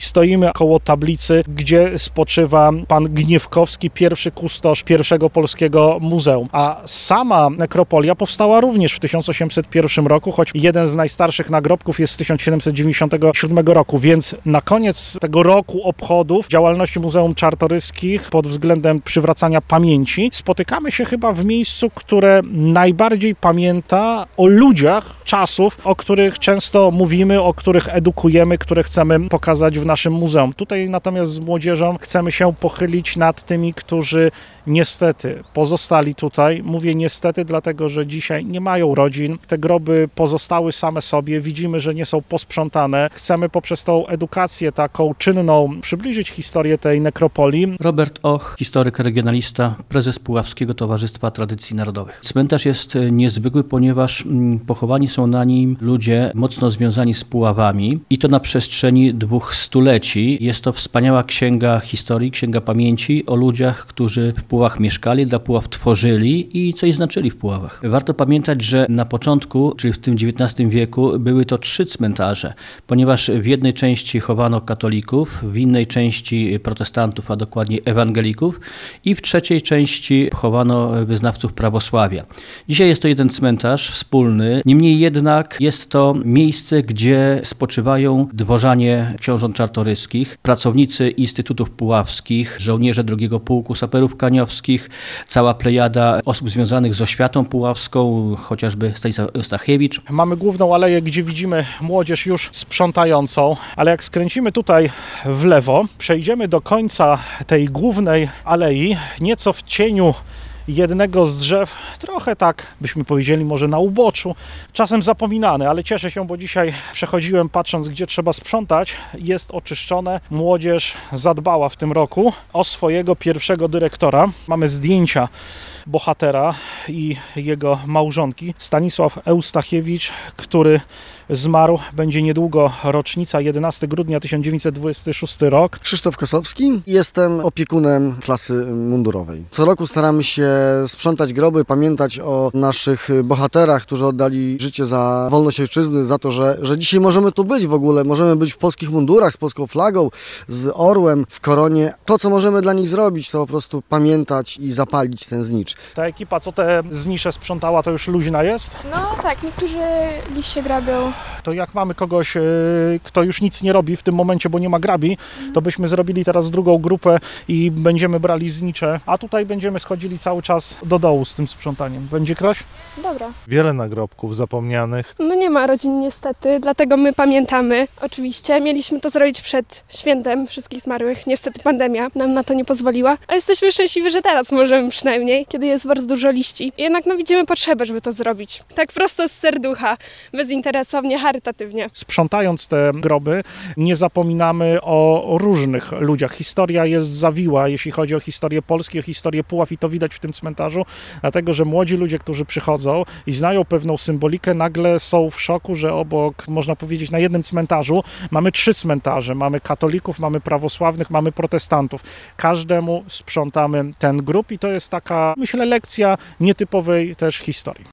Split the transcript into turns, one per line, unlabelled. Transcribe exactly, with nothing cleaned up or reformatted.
stoimy koło tablicy, gdzie spoczywa pan Gniewkowski, pierwszy kustosz pierwszego polskiego muzeum. A sama nekropolia powstała również w tysiąc osiemset pierwszym roku, choć jeden z najstarszych nagrobków jest z tysiąc siedemset dziewięćdziesiątego siódmego roku, więc na koniec tego roku obchodów działalności Muzeum Czartoryskich pod względem przywracania pamięci spotykamy się chyba w miejscu, które najbardziej pamięta o ludziach czasów, o których często mówimy, o których edukujemy, które chcemy pokazać w naszym muzeum. Tutaj natomiast z młodzieżą chcemy się pochylić nad tymi, którzy niestety pozostali tutaj. Mówię niestety, dlatego że dzisiaj nie mają rodzin. Te groby pozostały same sobie. Widzimy, że nie są posprzątane. Chcemy poprzez tą edukację taką czynną przybliżyć historię tej nekropolii.
Robert Och, historyk, regionalista, prezes Puławskiego Towarzystwa Tradycji Narodowych. Cmentarz jest niezwykły, ponieważ pochowani są na nim ludzie mocno związani z Puławami i to na przestrzeni dwóch stuleci. Jest to wspaniała księga historii, księga pamięci o ludziach, którzy w Puławach mieszkali, dla Puław tworzyli i coś znaczyli w Puławach. Warto pamiętać, że na początku, czyli w tym dziewiętnastym wieku, były to trzy cmentarze, ponieważ w jednej części chowano katolików, w innej części protestantów, a dokładnie ewangelików i w trzeciej części chowano wyznawców prawosławia. Dzisiaj jest to jeden cmentarz wspólny, niemniej jednak jest to miejsce, gdzie spoczywają dworzanie książąt czartoryskich, pracownicy instytutów puławskich, żołnierze drugiego Pułku Saperów Kaniowskich, cała plejada osób związanych z oświatą puławską, chociażby Stanisław Eustachiewicz.
Mamy główną aleję, gdzie widzimy młodzież już sprzątającą, ale jak skręcimy tutaj w lewo, przejdziemy do końca tej głównej alei, nieco w cieniu jednego z drzew, trochę tak byśmy powiedzieli może na uboczu, czasem zapominane, ale cieszę się, bo dzisiaj przechodziłem patrząc, gdzie trzeba sprzątać, jest oczyszczone. Młodzież zadbała w tym roku o swojego pierwszego dyrektora. Mamy zdjęcia bohatera i jego małżonki. Stanisław Eustachiewicz, który zmarł, będzie niedługo rocznica, jedenastego grudnia tysiąc dziewięćset dwudziesty szósty rok.
Krzysztof Kosowski, jestem opiekunem klasy mundurowej. Co roku staramy się sprzątać groby, pamiętać o naszych bohaterach, którzy oddali życie za wolność ojczyzny, za to, że, że dzisiaj możemy tu być w ogóle, możemy być w polskich mundurach, z polską flagą, z orłem w koronie. To, co możemy dla nich zrobić, to po prostu pamiętać i zapalić ten znicz.
Ta ekipa, co te znicze sprzątała, to już luźna jest?
No tak, niektórzy liście grabią.
To jak mamy kogoś, kto już nic nie robi w tym momencie, bo nie ma grabi, to byśmy zrobili teraz drugą grupę i będziemy brali znicze, a tutaj będziemy schodzili cały czas do dołu z tym sprzątaniem. Będzie ktoś?
Dobra.
Wiele nagrobków zapomnianych.
No nie ma rodzin niestety, dlatego my pamiętamy. Oczywiście mieliśmy to zrobić przed świętem wszystkich zmarłych. Niestety pandemia nam na to nie pozwoliła, ale jesteśmy szczęśliwi, że teraz możemy przynajmniej, kiedy jest bardzo dużo liści. Jednak no widzimy potrzebę, żeby to zrobić. Tak prosto z serducha, bezinteresownie, charytatywnie.
Sprzątając te groby, nie zapominamy o różnych ludziach. Historia jest zawiła, jeśli chodzi o historię Polski, o historię Puław i to widać w tym cmentarzu, dlatego że młodzi ludzie, którzy przychodzą i znają pewną symbolikę, nagle są w szoku, że obok, można powiedzieć, na jednym cmentarzu mamy trzy cmentarze. Mamy katolików, mamy prawosławnych, mamy protestantów. Każdemu sprzątamy ten grób i to jest taka, myślę, lekcja nietypowej też historii.